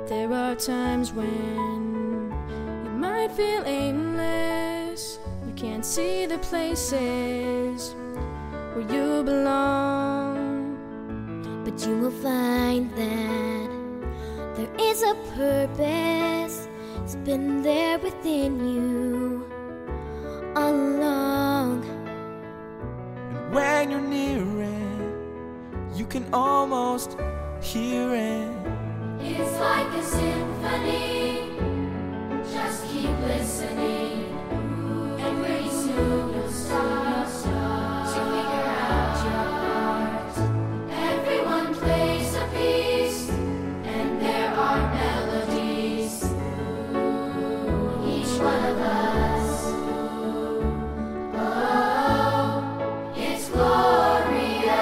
There are times when you might feel aimless. You can't see the places where you belong, but you will find that there is a purpose. It's been there within you all along. And when you're near it, you can almost hear it. It's like a symphony. Just keep listening, and pretty soon you'll start to figure out your part. Everyone plays a piece, and there are melodies. Each one of us. Oh, it's glorious.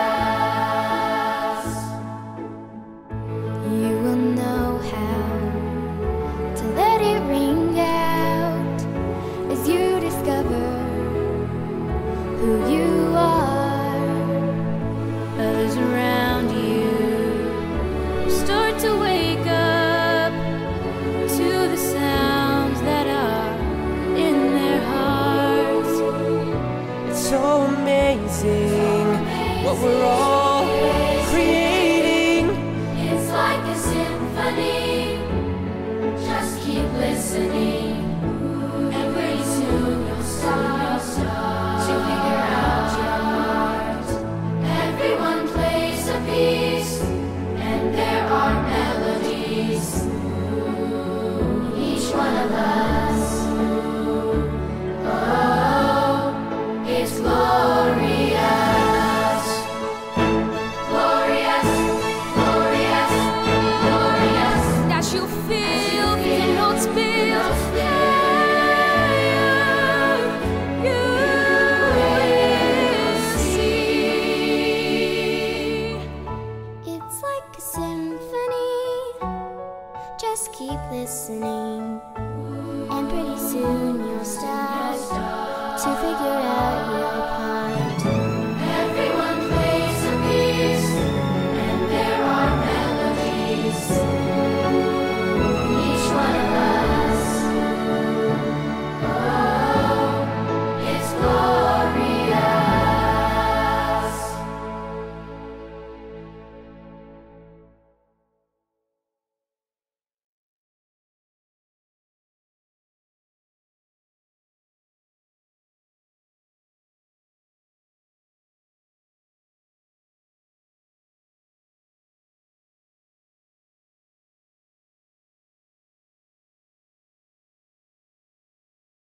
You will know how to let it ring out as you discover who you are. others around you start to wake up to the sounds that are in their hearts. It's so amazing what we're all creating. It's like a symphony. Just keep listening, and pretty soon you'll start to figure out your part. Everyone plays a piece, and there are melodies. Each one of us. Oh, it's glorious. Glorious, glorious, glorious. That you feel the notes build higher, you will see. It's like a symphony. Just keep listening, and pretty soon you'll start to figure out